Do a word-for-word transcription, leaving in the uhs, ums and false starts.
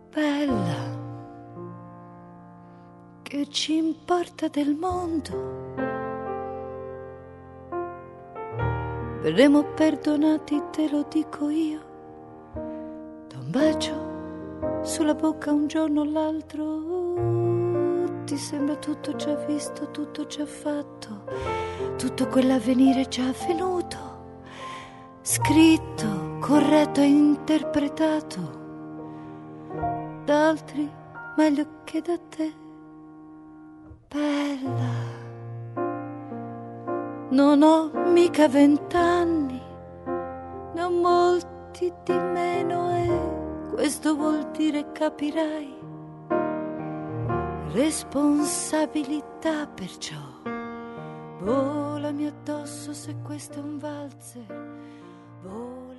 Bella, che ci importa del mondo? Verremo perdonati, te lo dico io. Da un bacio sulla bocca un giorno o l'altro, ti sembra tutto già visto, tutto già fatto, tutto quell'avvenire già avvenuto, scritto, corretto e interpretato da altri meglio che da te. Bella, non ho mica vent'anni, ne ho molti di meno e questo vuol dire, capirai, responsabilità, perciò volami addosso se questo è un valzer, volami.